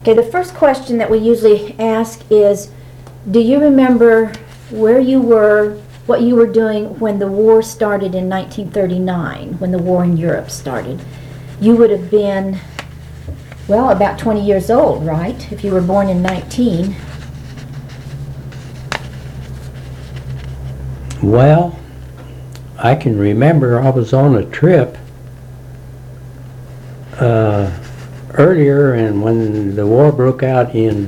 Okay, the first question that we usually ask is, do you remember where you were, what you were doing when the war started in 1939, when the war in Europe started? You would have been, well, about 20 years old, right? If you were born in 19. Well, I can remember I was on a trip earlier, and when the war broke out in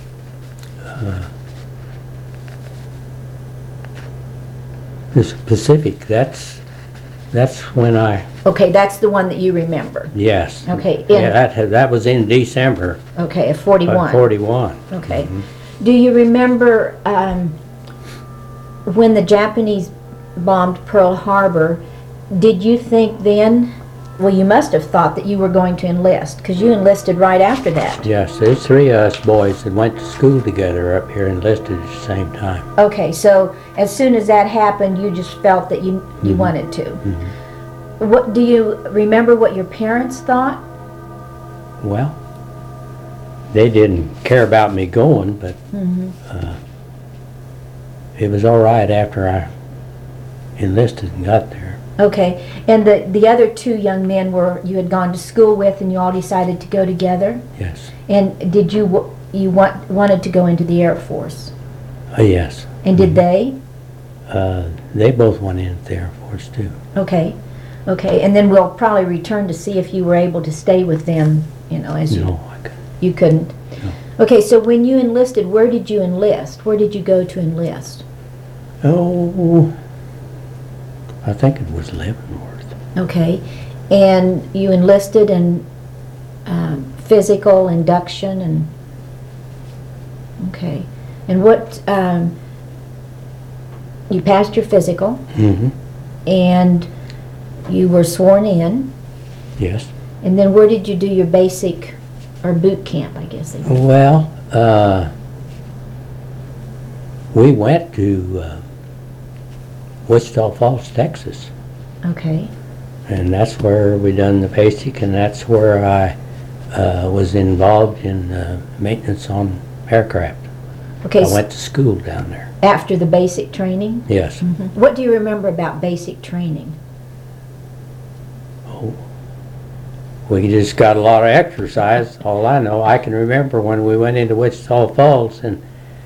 the Pacific, that's when I, Okay, that's the one that you remember. yes. Okay, Yeah, that was in December okay, of of 41. 41. Okay. Do you remember when the Japanese bombed Pearl Harbor, did you think then, well, you must have thought that you were going to enlist, because you enlisted right after that. Yes, there's 3 of us boys that went to school together up here, enlisted at the same time. Okay, so as soon as that happened, you just felt that you wanted to. What do you remember what your parents thought? Well, they didn't care about me going, but it was all right after I enlisted and got there. Okay, and the other 2 young men you had gone to school with, and you all decided to go together? Yes. And did you wanted to go into the Air Force? Yes. And did they? They both went into the Air Force too. Okay, okay, and then we'll probably return to see if you were able to stay with them, as No, I couldn't. you couldn't. No. Okay, so when you enlisted, where did you enlist? Where did you go to enlist? Oh, I think it was Leavenworth. Okay, and you enlisted in physical induction and, okay, and what, you passed your physical Mm-hmm. and you were sworn in, Yes. and then where did you do your basic, or boot camp, I guess they call it? Well, we went to Wichita Falls, Texas, Okay, and that's where we done the basic, and that's where I was involved in maintenance on aircraft. okay, I went to school down there. after the basic training? Yes. What do you remember about basic training? Oh, we just got a lot of exercise. All I know, I can remember when we went into Wichita Falls, and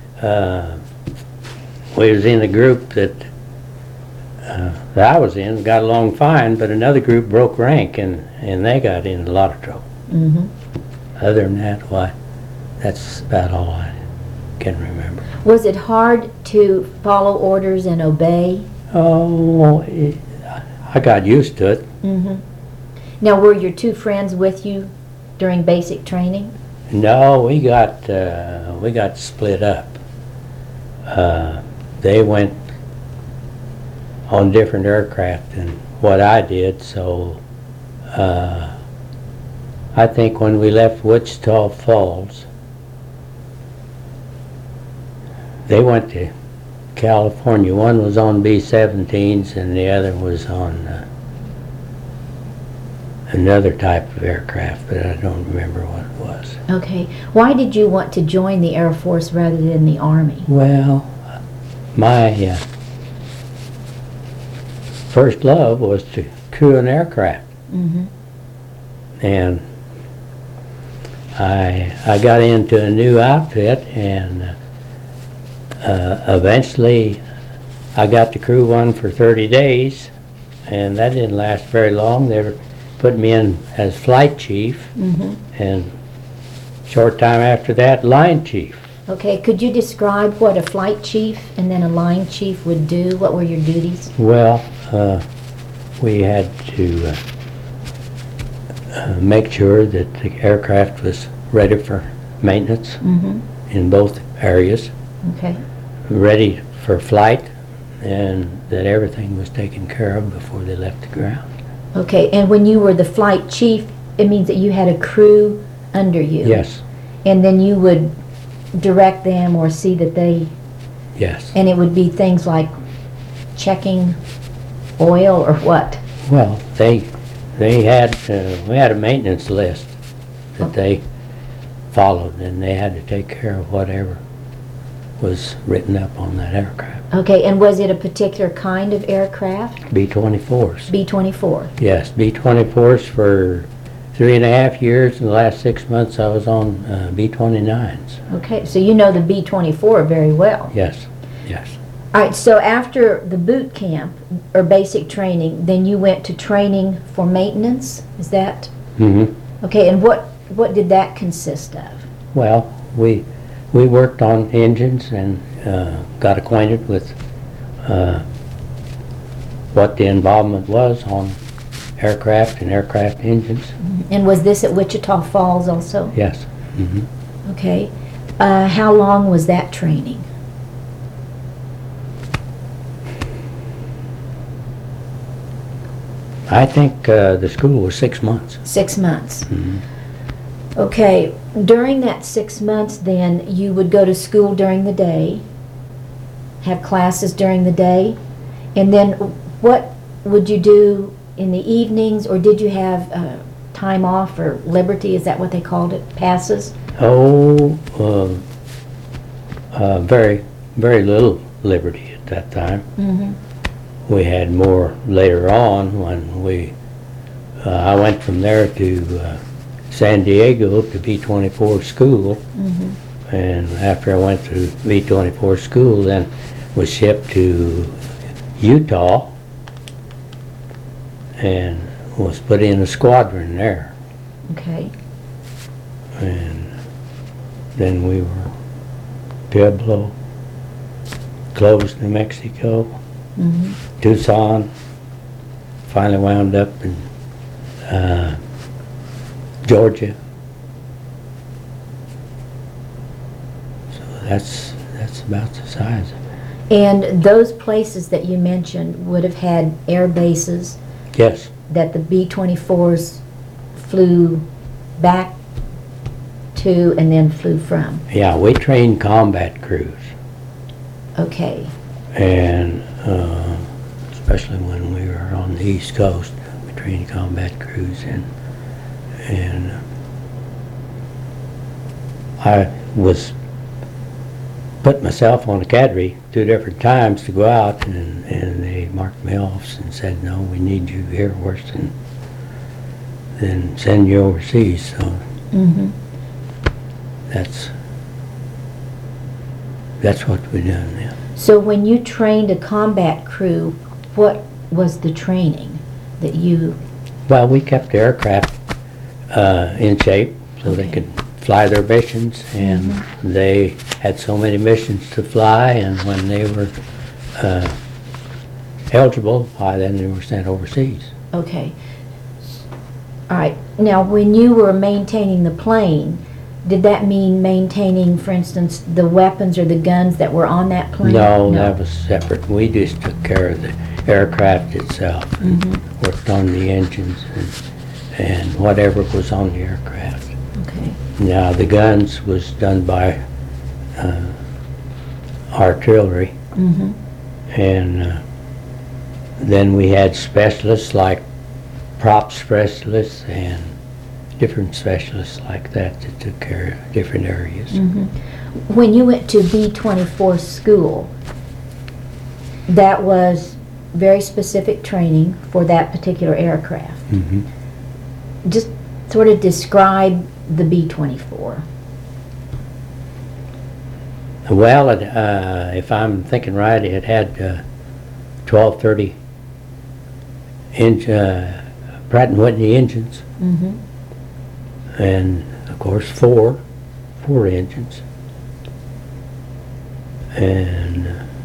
we was in a group that I was in, got along fine, but another group broke rank, and they got in a lot of trouble. Other than that, why, that's about all I can remember. Was it hard to follow orders and obey? Oh, I got used to it. Now, were your 2 friends with you during basic training? No, we got split up. They went on different aircraft than what I did, so I think when we left Wichita Falls, they went to California. One was on B-17s and the other was on another type of aircraft, but I don't remember what it was. Okay. Why did you want to join the Air Force rather than the Army? Well, my first love was to crew an aircraft. And I got into a new outfit, and eventually I got to crew one for 30 days, and that didn't last very long. They were putting me in as flight chief, and short time after that, line chief. Okay, could you describe what a flight chief and then a line chief would do? What were your duties? Well, we had to make sure that the aircraft was ready for maintenance in both areas, Okay. ready for flight, and that everything was taken care of before they left the ground. Okay, and when you were the flight chief, it means that you had a crew under you? Yes, And then you would direct them or see that they, yes. and it would be things like checking oil or what? Well, we had a maintenance list that they followed, and they had to take care of whatever was written up on that aircraft. Okay, and was it a particular kind of aircraft? B-24s. B-24. Yes, B-24s for 3.5 years. In the last 6 months, I was on B-29s. Okay, so you know the B-24 very well. Yes, yes. All right, so after the boot camp or basic training, then you went to training for maintenance, is that? Mm-hmm. Okay, and what did that consist of? Well, we worked on engines and got acquainted with what the involvement was on aircraft and aircraft engines. And was this at Wichita Falls also? Yes. Mm-hmm. Okay. How long was that training? I think the school was 6 months. 6 months. Mm-hmm. Okay, during that 6 months then, you would go to school during the day, have classes during the day, and then what would you do in the evenings, or did you have time off or liberty, is that what they called it, passes? Oh, very, very little liberty at that time. Mm-hmm. We had more later on when I went from there to San Diego to B-24 school, Mm-hmm. and after I went to B-24 school, then was shipped to Utah and was put in a squadron there, Okay. and then we were Pueblo, closed New Mexico, Mm-hmm. Tucson, finally wound up in Georgia. So that's about the size of it. And those places that you mentioned would have had air bases Yes, that the B-24s flew back to and then flew from. yeah, we trained combat crews, Okay. and especially when we were on the East Coast, we trained combat crews, and I was put myself on a cadre 2 different times to go out, and they marked me off and said, no, we need you here worse than send you overseas. So Mm-hmm. that's what we done now. So when you trained a combat crew, what was the training that you... Well, we kept the aircraft in shape so they Okay. could fly their missions, and they had so many missions to fly, and when they were eligible, why then they were sent overseas. Okay. All right. Now, when you were maintaining the plane, did that mean maintaining, for instance, the weapons or the guns that were on that plane? No, that was separate. We just took care of the aircraft itself, and worked on the engines and whatever was on the aircraft. Okay. Now, the guns was done by artillery, Mm-hmm. and then we had specialists like prop specialists and different specialists like that took care of different areas. Mm-hmm. When you went to B-24 school, that was very specific training for that particular aircraft. Mhm. Just sort of describe the B-24. Well, if I'm thinking right, it had 1230 inch Pratt & Whitney engines, Mm-hmm. and of course four engines, and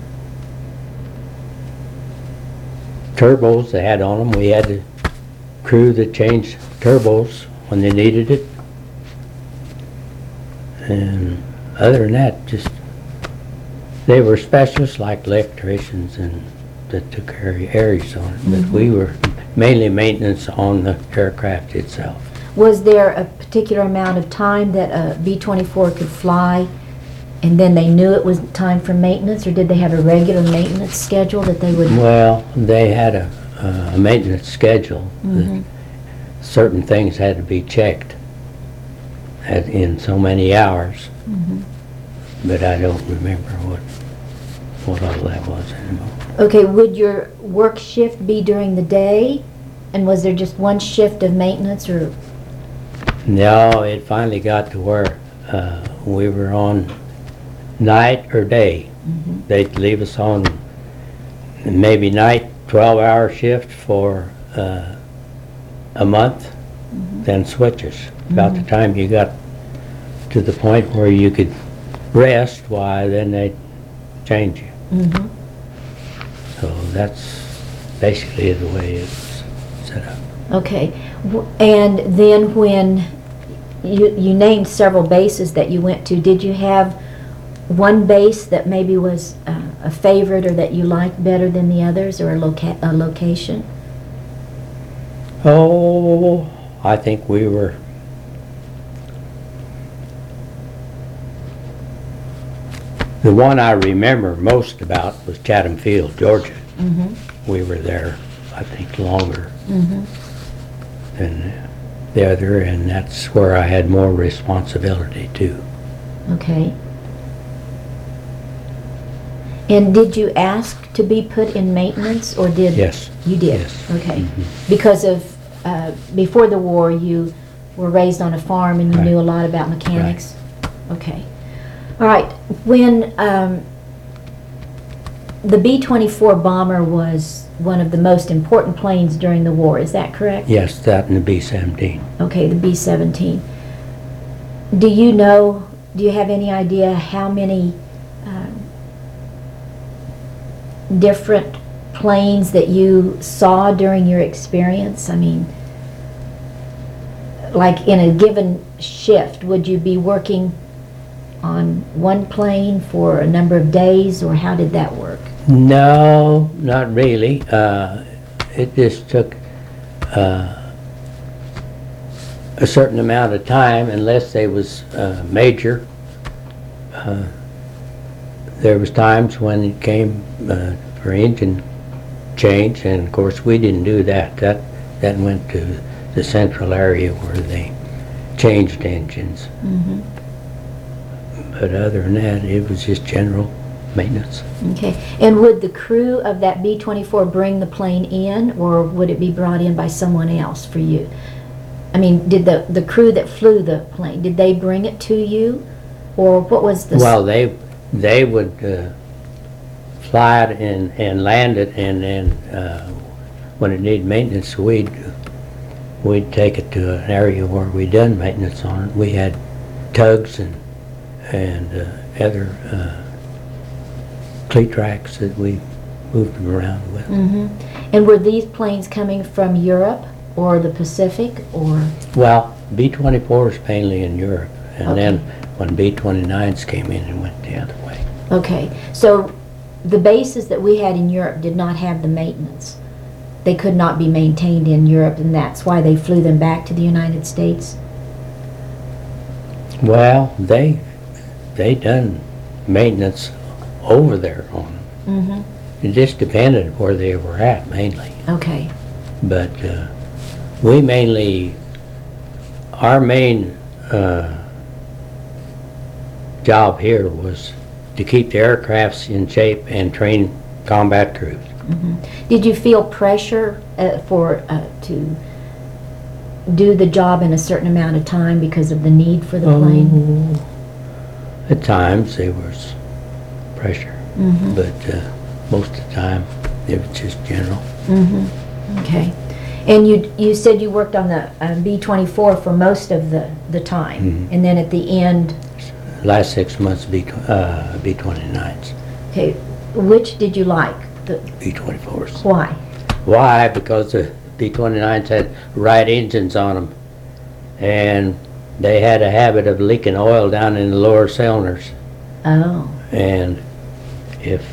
turbos they had on them. We had a crew that changed turbos when they needed it, and other than that, just they were specialists like electricians and that took care of areas on it, but we were mainly maintenance on the aircraft itself. Was there a particular amount of time that a B-24 could fly and then they knew it was time for maintenance, or did they have a regular maintenance schedule that they would... Well, they had a maintenance schedule. That certain things had to be checked, in so many hours. Mhm. But I don't remember what all that was anymore. Okay, would your work shift be during the day? And was there just one shift of maintenance, or? No, it finally got to where we were on night or day. Mhm. They'd leave us on maybe night 12-hour shift for a month, then switch us. About the time you got to the point where you could rest, why, then they'd change you. Mhm. So that's basically the way it's set up. Okay, and then when you named several bases that you went to, did you have one base that maybe was a favorite or that you liked better than the others, or a location? Oh, I think we were the one I remember most about was Chatham Field, Georgia. Mm-hmm. We were there, I think, longer Mm-hmm. than the other, and that's where I had more responsibility too. Okay. And did you ask to be put in maintenance, or did? Yes. You did? Yes. Okay. Mhm. Because of, before the war, you were raised on a farm and you Right. knew a lot about mechanics? Okay. All right. When the B-24 bomber was one of the most important planes during the war, is that correct? Yes, that and the B-17. Okay, the B-17. Do you know, do you have any idea how many different planes that you saw during your experience? I mean, like in a given shift, would you be working on one plane for a number of days, or how did that work? No, not really. It just took a certain amount of time, unless they was major. There was times when it came for engine change, and of course we didn't do that. That went to the central area where they changed engines. Mm-hmm. But other than that, it was just general maintenance. Okay. And would the crew of that B-24 bring the plane in, or would it be brought in by someone else for you? I mean, did the crew that flew the plane, did they bring it to you, or what was the? Well, they would fly it and land it, and then when it needed maintenance, we'd take it to an area where we done maintenance on it. We had tugs and other cleat tracks that we moved them around with. Mm-hmm. And were these planes coming from Europe or the Pacific, or? Well, B-24s mainly in Europe, and Okay. then when B-29s came in, it went the other way. Okay, so the bases that we had in Europe did not have the maintenance. They could not be maintained in Europe, and that's why they flew them back to the United States? Well, they done maintenance over there on them. Mm-hmm. It just depended where they were at mainly. Okay. But we mainly, our main job here was to keep the aircrafts in shape and train combat crews. Mm-hmm. Did you feel pressure to do the job in a certain amount of time because of the need for the plane? At times there was pressure, Mm-hmm. but most of the time it was just general. Mm-hmm. Okay. And you said you worked on the B-24 for most of the time, Mhm. and then at the end, Last 6 months B-29s, okay, which did you like? B-24s. Why? Why? Because the B-29s had right engines on them, and they had a habit of leaking oil down in the lower cylinders. Oh. And if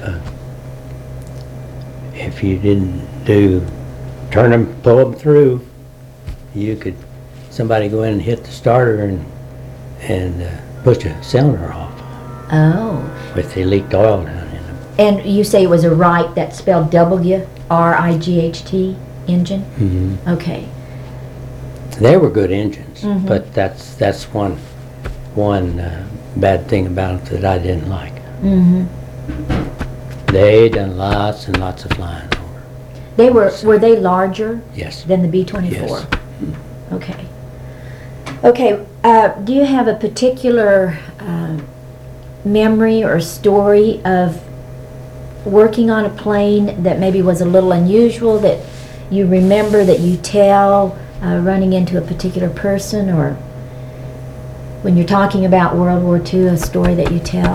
you didn't turn them, pull them through, you could, somebody go in and hit the starter and push a cylinder off Oh. if they leaked oil down in them. And you say it was a Wright, that spelled W-R-I-G-H-T engine? Mm-hmm. Okay. They were good engines, Mhm. but that's one one bad thing about it that I didn't like. Mm-hmm. They done lots and lots of flying over. Were they larger Yes. than the B-24? Yes. Okay. Okay, do you have a particular memory or story of working on a plane that maybe was a little unusual that you remember, that you tell, running into a particular person, or when you're talking about World War II, a story that you tell?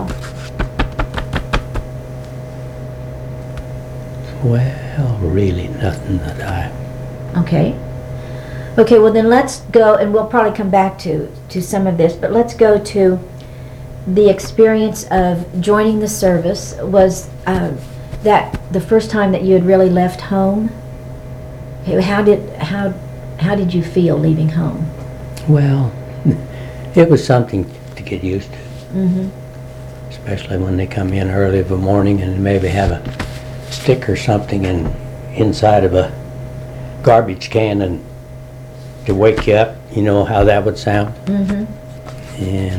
Well, really nothing that I... Okay. Okay, well then let's go, and we'll probably come back to some of this, but let's go to the experience of joining the service. Was that the first time that you had really left home? Okay, how did you feel leaving home? Well, it was something to get used to. Mm-hmm. Especially when they come in early of a morning and maybe have a stick or something inside of a garbage can and to wake you up. You know how that would sound? Mm-hmm. And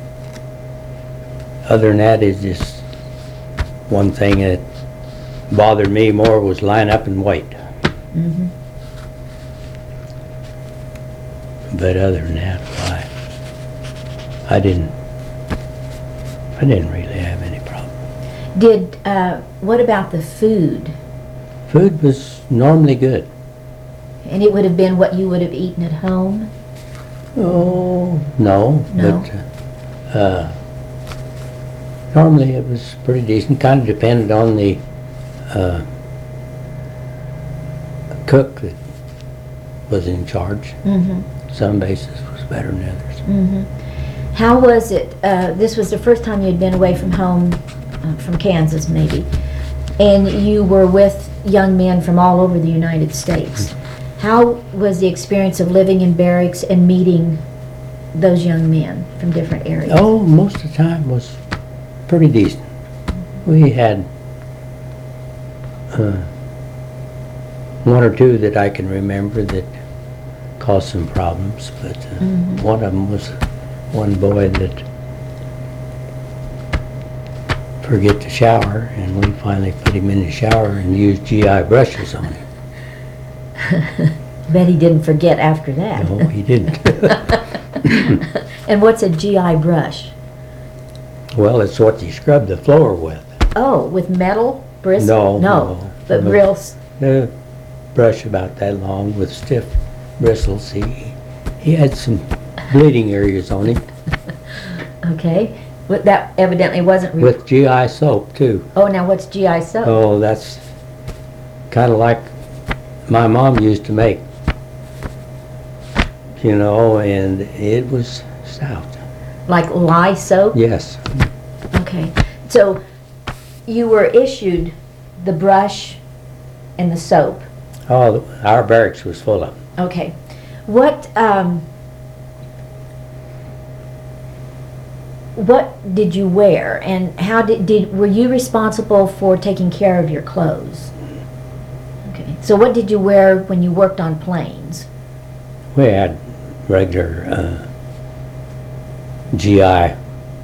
other than that, is just one thing that bothered me more was line up and wait. Mm-hmm. But other than that, I didn't really have any problem. What about the food? Food was normally good. And it would have been what you would have eaten at home? Oh, no. No. But normally it was pretty decent. Kind of depended on the cook that was in charge. Mm-hmm. Some bases was better than others. Mm-hmm. How was it? This was the first time you'd been away from home, from Kansas maybe, and you were with young men from all over the United States. How was the experience of living in barracks and meeting those young men from different areas? Oh, most of the time was pretty decent. We had one or two that I can remember that caused some problems, but one of them was one boy that forget to shower, and we finally put him in the shower and used GI brushes on him. Bet he didn't forget after that. No, he didn't. And what's a GI brush? Well, it's what you scrub the floor with. Oh, with metal bristles? No, but no. real... A brush about that long with stiff bristles. He had some bleeding areas on him. Okay. But that evidently wasn't... With GI soap, too. Oh, now what's GI soap? Oh, that's kind of like my mom used to make, you know, and it was stout. Like lye soap? Yes. Okay. So you were issued the brush and the soap. Oh, our barracks was full of them. Okay. What did you wear, and how were you responsible for taking care of your clothes? Okay. So what did you wear when you worked on planes? We had regular GI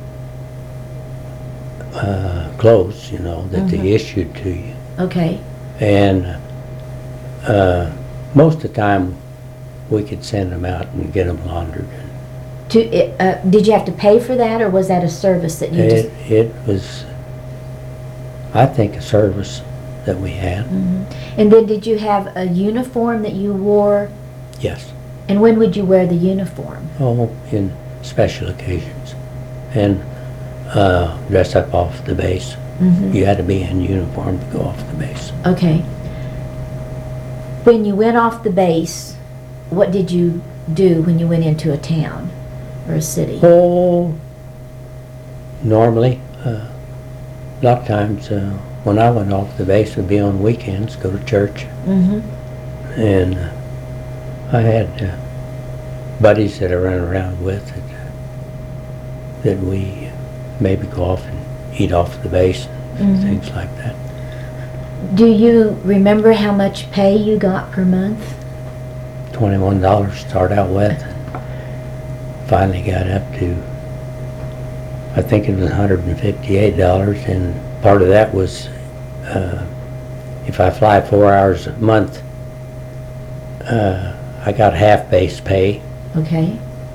clothes, you know, that they issued to you. Okay. And most of the time we could send them out and get them laundered. Did you have to pay for that, or was that a service that you just... It was, I think, a service that we had. And then did you have a uniform that you wore? Yes. And when would you wear the uniform? Oh, in special occasions. And dress up off the base. You had to be in uniform to go off the base. Okay. When you went off the base, what did you do when you went into a town or a city? Oh, normally, a lot of times when I went off the base would be on weekends, go to church. And I had buddies that I ran around with that we maybe go off and eat off the base and things like that. Do you remember how much pay you got per month? $21 to start out with. Finally got up to I think it was $158, and part of that was if I fly 4 hours a month, I got half base pay. Okay.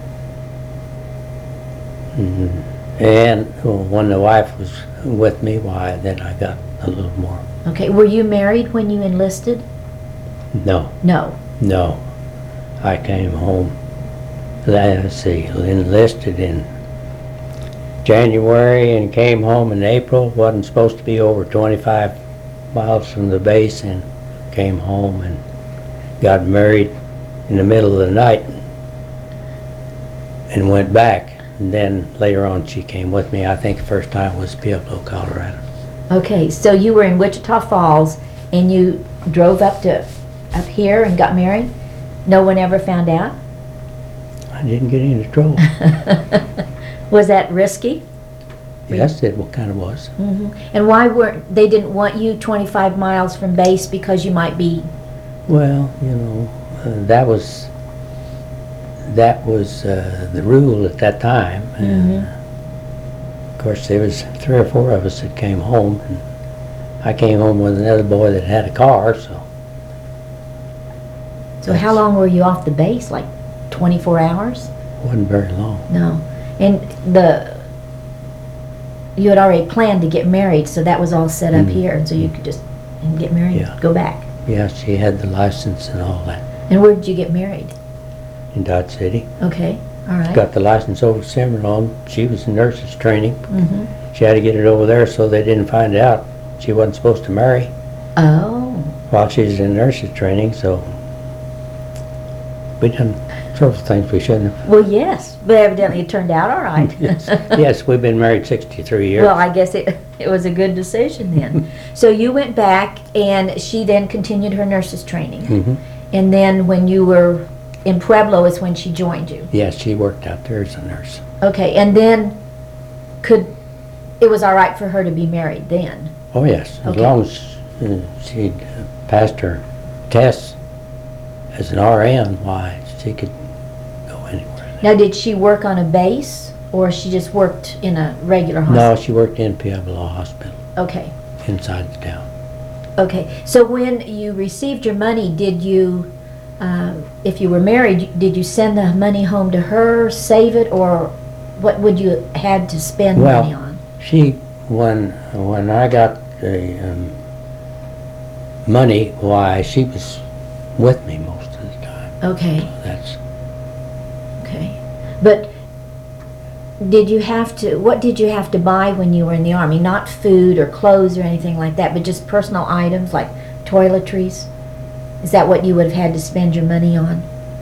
And when the wife was with me, why, then I got a little more. Okay. Were you married when you enlisted? No, No. no. I came home, let's see, enlisted in January and came home in April. Wasn't supposed to be over 25 miles from the base, and came home and got married in the middle of the night and went back. And then later on she came with me. I think the first time was Pueblo, Colorado. Okay. So you were in Wichita Falls and you drove up here and got married? No one ever found out? I didn't get into trouble. Was that risky? Yes, it kind of was. And why they didn't want you 25 miles from base because you might be... Well, you know, that was the rule at that time. Of course, there was 3 or 4 of us that came home, and I came home with another boy that had a car, so. So how long were you off the base? Like 24 hours? Wasn't very long. No. And you had already planned to get married, so that was all set up here, and so you could just get married and go back. Yeah, she had the license and all that. And where did you get married? In Dodge City. Okay, all right. Got the license over at Cimarron. She was in nurses training. She had to get it over there so they didn't find out she wasn't supposed to marry Oh. while she was in nurses training, so we done several things we shouldn't have. Well, yes, but evidently it turned out all right. Yes, we've been married 63 years. Well, I guess it was a good decision then. So you went back, and she then continued her nurses training. And then when you were in Pueblo is when she joined you. Yes, she worked out there as a nurse. Okay, and then it was all right for her to be married then? Oh, yes, as Okay. long as she'd passed her tests as an RN, why, she could go anywhere. Now, did she work on a base, or she just worked in a regular No, hospital? she worked in Pueblo Hospital, Okay, inside the town. okay. So when you received your money, did you, if you were married, did you send the money home to her, save it, or what would you had to spend Well, money on? When I got the money, why, she was with me most of the time. Okay, That's, okay. But what did you have to buy when you were in the Army? Not food or clothes or anything like that, but just personal items like toiletries? Is that what you would have had to spend your money on?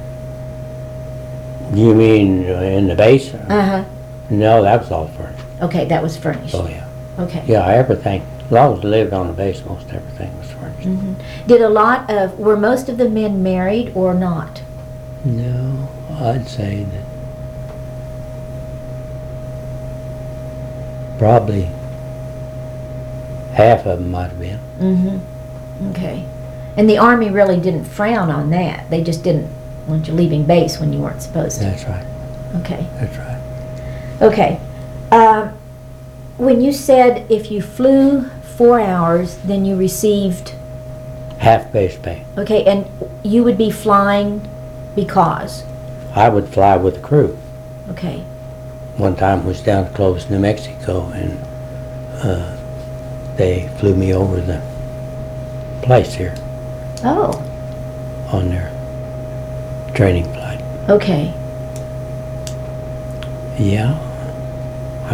you mean in the base? Uh-huh. No, that was all furnished. Okay, that was furnished. Oh, yeah. Okay. Yeah, everything. As long as I lived on the base, most everything was furnished. Were most of the men married or not? No, I'd say that probably half of them might have been. Okay. And the Army really didn't frown on that. They just didn't want you leaving base when you weren't supposed to. That's right. Okay. That's right. Okay. When you said if you flew 4 hours, then you received... Half base pay. Okay, and you would be flying because? I would fly with the crew. Okay. One time was down to Clovis, New Mexico, and they flew me over the place here Oh. on their training flight. Okay. Yeah, I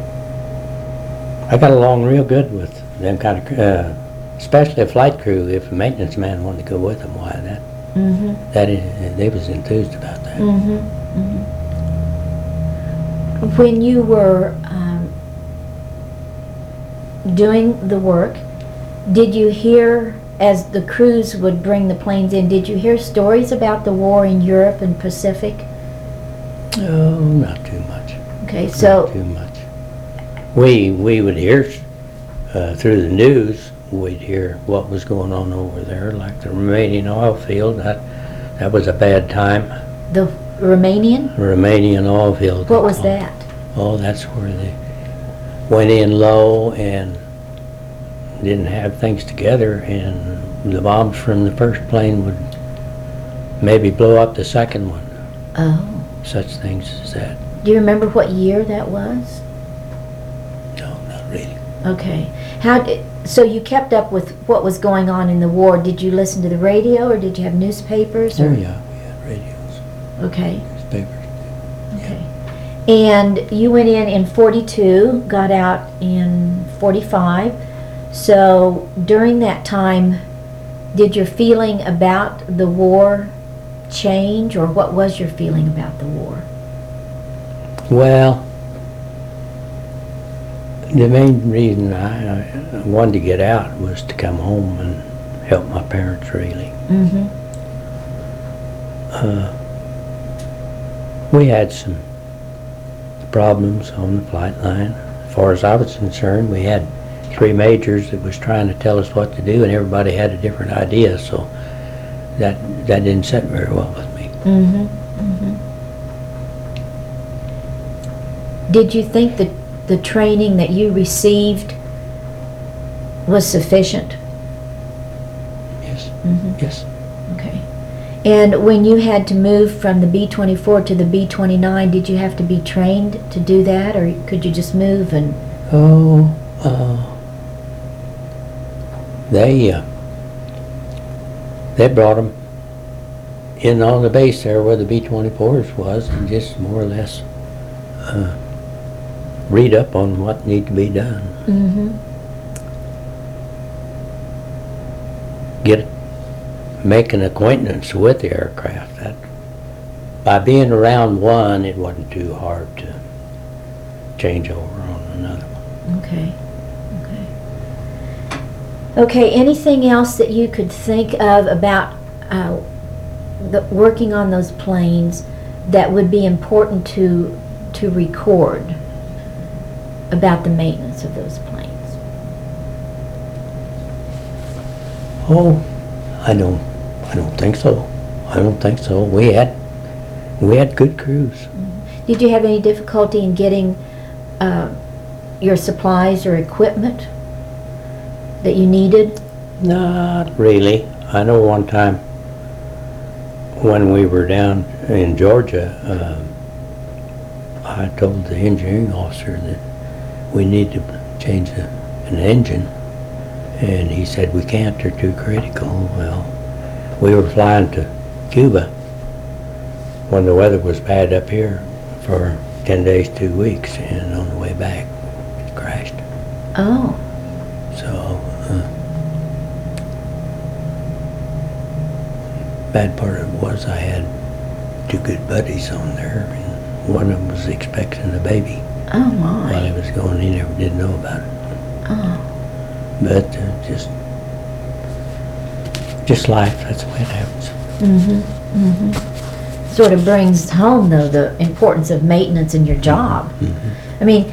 got along real good with them kind of, especially a flight crew. If a maintenance man wanted to go with them, why they was enthused about that. When you were doing the work, did you hear, as the crews would bring the planes in, did you hear stories about the war in Europe and Pacific? Oh, not too much. Okay, so Not too much. We would hear through the news. We'd hear what was going on over there, like the Romanian oil field. That was a bad time. the Romanian? Romanian oil field. What was that? Oh, that's where went in low and didn't have things together, and the bombs from the first plane would maybe blow up the second one. Oh. Such things as that. Do you remember what year that was? No, not really. Okay. So you kept up with what was going on in the war. Did you listen to the radio, or did you have newspapers? Oh Or? yeah, we had radios, Okay. newspapers. Okay. And you went in 42, got out in 45. So during that time, did your feeling about the war change, or what was your feeling about the war? Well, the main reason I wanted to get out was to come home and help my parents, really. Mm-hmm. We had some problems on the flight line. As far as I was concerned, we had 3 majors that was trying to tell us what to do, and everybody had a different idea, so that didn't sit very well with me. Mm-hmm. Mm-hmm. Did you think that the training that you received was sufficient? Yes. Mm-hmm. Yes. Okay. And when you had to move from the B-24 to the B-29, did you have to be trained to do that, or could you just move and... Oh, they brought them in on the base there where the B-24s was, and just more or less read up on what needed to be done. Mm-hmm. Make an acquaintance with the aircraft. That, by being around one, it wasn't too hard to change over on another one. Okay. Okay. Okay, anything else that you could think of about working on those planes that would be important to record about the maintenance of those planes? Oh, I don't think so. I don't think so. We had good crews. Mm-hmm. Did you have any difficulty in getting your supplies or equipment that you needed? Not really. I know one time when we were down in Georgia, I told the engineering officer that we need to change an engine, and he said, we can't, they're too critical. Well, we were flying to Cuba when the weather was bad up here for 10 days, 2 weeks, and on the way back, it crashed. Oh. So, bad part of it was I had 2 good buddies on there, and one of them was expecting a baby. Oh my. While he was going, he never did know about it. Oh. But just life, that's the way it happens. Mm-hmm. Mm-hmm. Sort of brings home, though, the importance of maintenance in your job. Mm-hmm. I mean,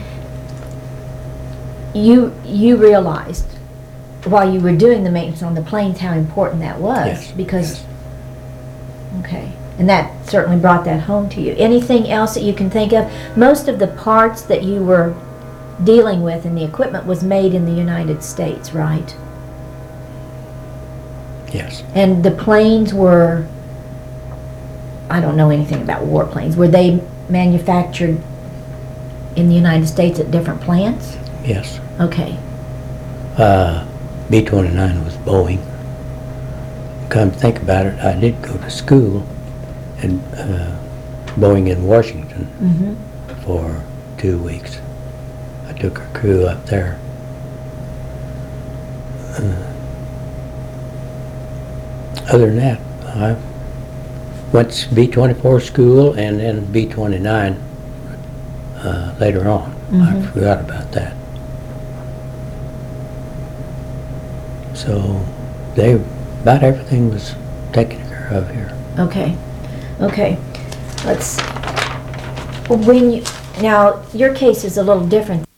you realized while you were doing the maintenance on the planes how important that was. Yes, because yes. Okay, and that certainly brought that home to you. Anything else that you can think of? Most of the parts that you were dealing with and the equipment was made in the United States, right? Yes. And the planes were, I don't know anything about warplanes, were they manufactured in the United States at different plants? Yes. Okay. B-29 was Boeing. Come to think about it, I did go to school at Boeing in Washington Mm-hmm. for 2 weeks. I took a crew up there. Other than that, I went to B-24 school and then B-29 later on. Mm-hmm. I forgot about that. So about everything was taken care of here. Okay. Okay. Now, your case is a little different